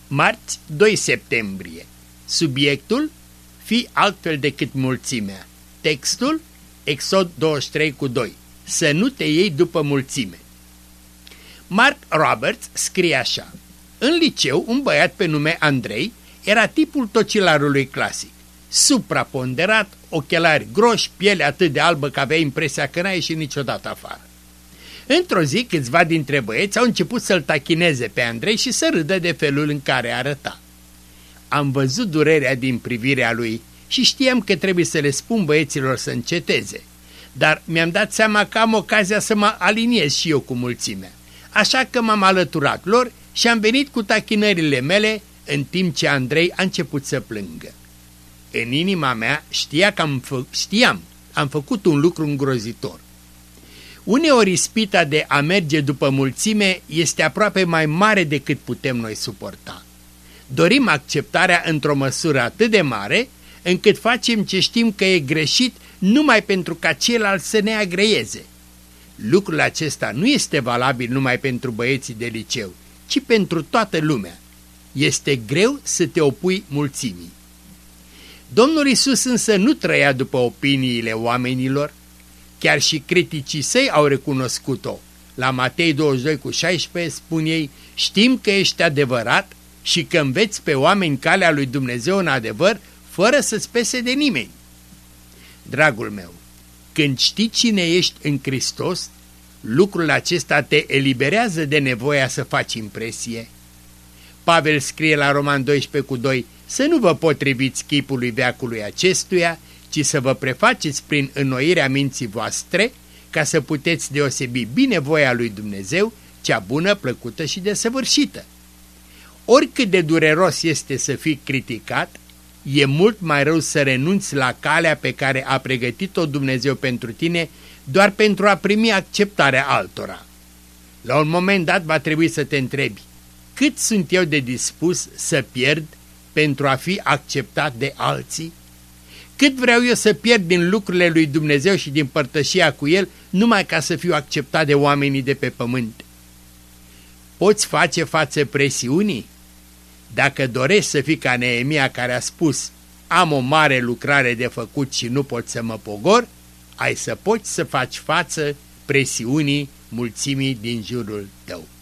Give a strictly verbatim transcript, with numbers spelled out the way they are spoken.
Marți, doi septembrie. Subiectul: fii altfel decât mulțimea. Textul: Exod douăzeci și trei cu doi. Să nu te iei după mulțime. Mark Roberts scrie așa: în liceu, un băiat pe nume Andrei era tipul tocilarului clasic. Supraponderat, ochelari groși, piele atât de albă că avea impresia că n-a ieșit niciodată afară. Într-o zi, câțiva dintre băieți au început să-l tachineze pe Andrei și să râdă de felul în care arăta. Am văzut durerea din privirea lui și știam că trebuie să le spun băieților să înceteze, dar mi-am dat seama că am ocazia să mă aliniez și eu cu mulțimea, așa că m-am alăturat lor și am venit cu tachinările mele în timp ce Andrei a început să plângă. În inima mea știa că am fă, știam, am făcut un lucru îngrozitor. Uneori ispita de a merge după mulțime este aproape mai mare decât putem noi suporta. Dorim acceptarea într-o măsură atât de mare încât facem ce știm că e greșit numai pentru ca ceilalți să ne agreieze. Lucrul acesta nu este valabil numai pentru băieții de liceu, ci pentru toată lumea. Este greu să te opui mulțimii. Domnul Iisus însă nu trăia după opiniile oamenilor. Chiar și criticii săi au recunoscut-o. La Matei douăzeci și doi cu șaisprezece spun ei: știm că ești adevărat și că înveți pe oameni calea lui Dumnezeu în adevăr, fără să-ți pese de nimeni. Dragul meu, când știi cine ești în Hristos, lucrul acesta te eliberează de nevoia să faci impresie. Pavel scrie la Roman doisprezece cu doi: să nu vă potriviți chipului veacului acestuia, ci să vă prefaceți prin înnoirea minții voastre, ca să puteți deosebi bine voia lui Dumnezeu, cea bună, plăcută și desăvârșită. Oricât de dureros este să fii criticat, e mult mai rău să renunți la calea pe care a pregătit-o Dumnezeu pentru tine doar pentru a primi acceptarea altora. La un moment dat va trebui să te întrebi: cât sunt eu de dispus să pierd pentru a fi acceptat de alții? Cât vreau eu să pierd din lucrurile lui Dumnezeu și din părtășia cu El numai ca să fiu acceptat de oamenii de pe pământ? Poți face față presiunii? Dacă dorești să fii ca Neemia, care a spus: am o mare lucrare de făcut și nu pot să mă pogor, ai să poți să faci față presiunii mulțimii din jurul tău.